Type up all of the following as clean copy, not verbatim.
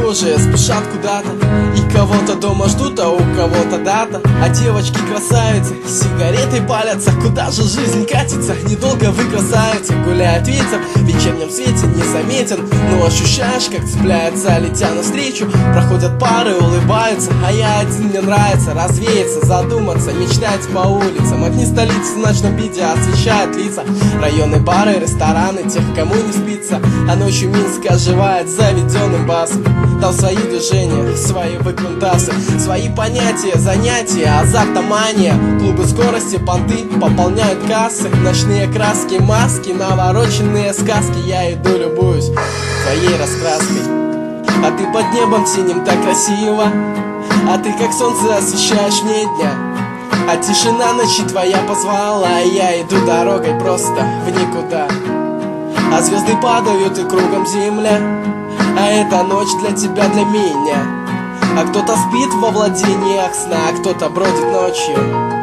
прохожие спешат куда-то, и кого-то дома ждут, а у кого-то дата. А девочки красавицы сигаретой палятся. Куда же жизнь катится? Недолго вы красавицы. Гуляет ветер, в вечернем свете незаметен, но ощущаешь, как цепляется, летя навстречу. Проходят пары, улыбаются, а я один, мне нравится развеяться, задуматься, мечтать по улицам. Огни столицы в ночном виде освещают лица, районы, бары, рестораны, тех, кому не спится. А ночью Минск оживает заведенным басом. Там свои движения, свои выкрутасы, свои понятия, занятия, азартомания. Клубы скорости, понты пополняют кассы, ночные краски, маски, навороченные сказки. Я иду, любуюсь твоей раскраской, а ты под небом синим так красиво, а ты как солнце освещаешь мне дня. А тишина ночи твоя позвала, а я иду дорогой просто в никуда. А звезды падают и кругом земля, а эта ночь для тебя, для меня. А кто-то спит во владениях сна, а кто-то бродит ночью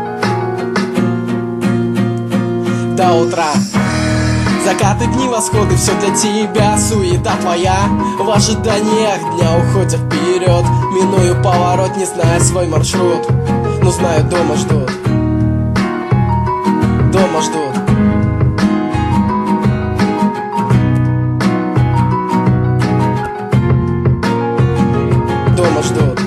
до утра. Закаты, дни, восходы, все для тебя. Суета твоя в ожиданиях дня уходя вперед. Миную поворот, не зная свой маршрут, но знаю, дома ждут. Дома ждут. Дома ждут.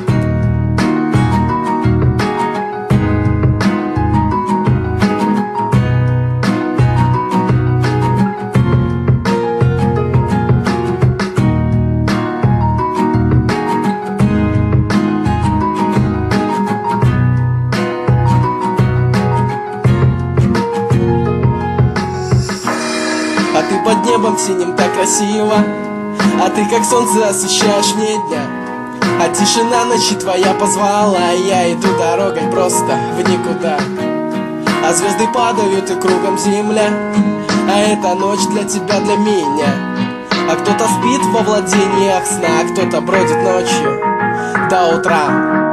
А ты под небом синим так красиво, а ты как солнце освещаешь мне дня. А тишина ночи твоя позвала, а я иду дорогой просто в никуда. А звезды падают и кругом земля, а эта ночь для тебя, для меня. А кто-то спит во владениях сна, а кто-то бродит ночью до утра.